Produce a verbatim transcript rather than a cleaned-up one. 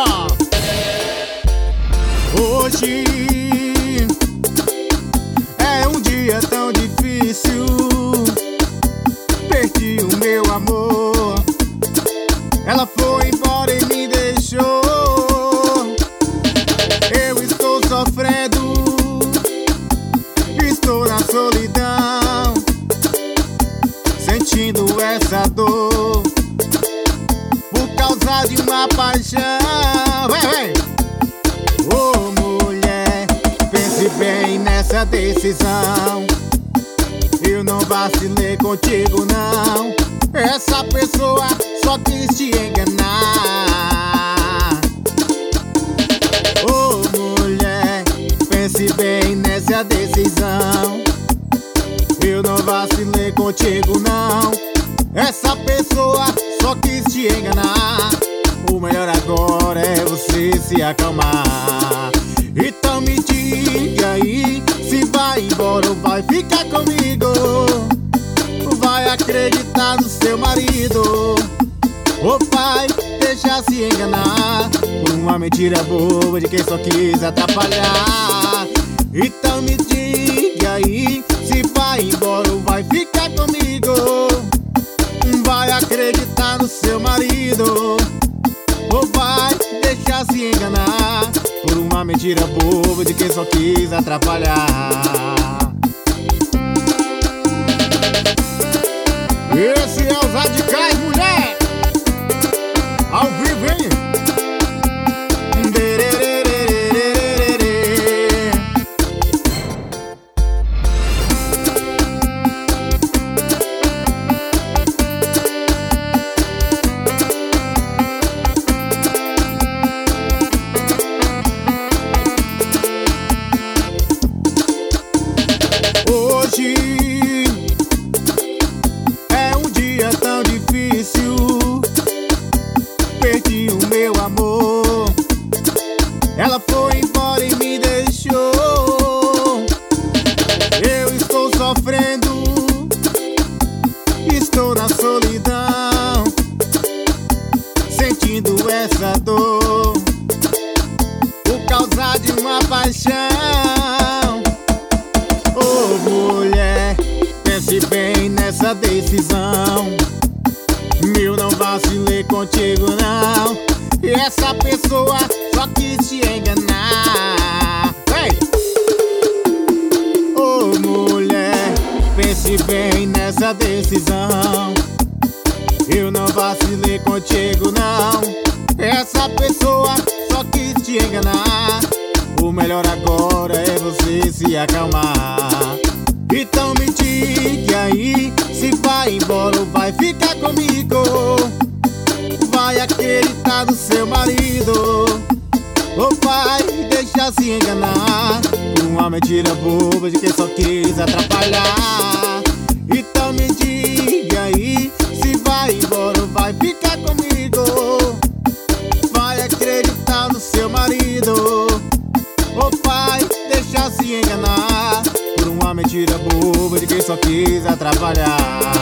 ó. Hoje é um dia tão difícil. Perdi o meu amor. Ela foi embora e me deixou. Eu estou sofrendo, estou na solidão, sentindo essa dor por causa de uma paixão. Vem, vem. Oh, mulher, pense bem nessa decisão. Eu não vacilei contigo, não. Essa pessoa só quis te enganar. Oh, mulher, pense bem nessa decisão. Eu não vacilei contigo, não. Essa pessoa só quis te enganar. O melhor agora é você se acalmar. Então me diga aí, se vai embora ou vai ficar comigo. Vai acreditar no seu marido ou vai deixar se enganar por uma mentira boba de quem só quis atrapalhar. Então me diga aí, se vai embora ou vai ficar comigo. Vai acreditar no seu marido ou vai deixar se enganar por uma mentira boba de quem só quis atrapalhar. Esse é os radicais, mulher! Ao vivo, hein? Hoje é um dia tão difícil. Perdi o meu amor. Ela foi embora e me deixou. Eu estou sofrendo, estou na solidão, sentindo essa dor por causa de uma paixão. Oh, mulher, pense bem nessa decisão. Eu não vacilei contigo, não. E essa pessoa só quis te enganar. Hey! Oh, mulher, pense bem nessa decisão. Eu não vacilei contigo, não. Essa pessoa só quis te enganar. O melhor agora é você se acalmar. Então me diga aí, se vai embora ou vai ficar comigo. Vai acreditar no seu marido ou vai deixar se enganar por uma mentira boba de quem só quis atrapalhar. Então me diga aí, se vai embora ou vai ficar comigo. Vai acreditar no seu marido ou vai deixar se enganar por uma mentira boba de quem só quis atrapalhar.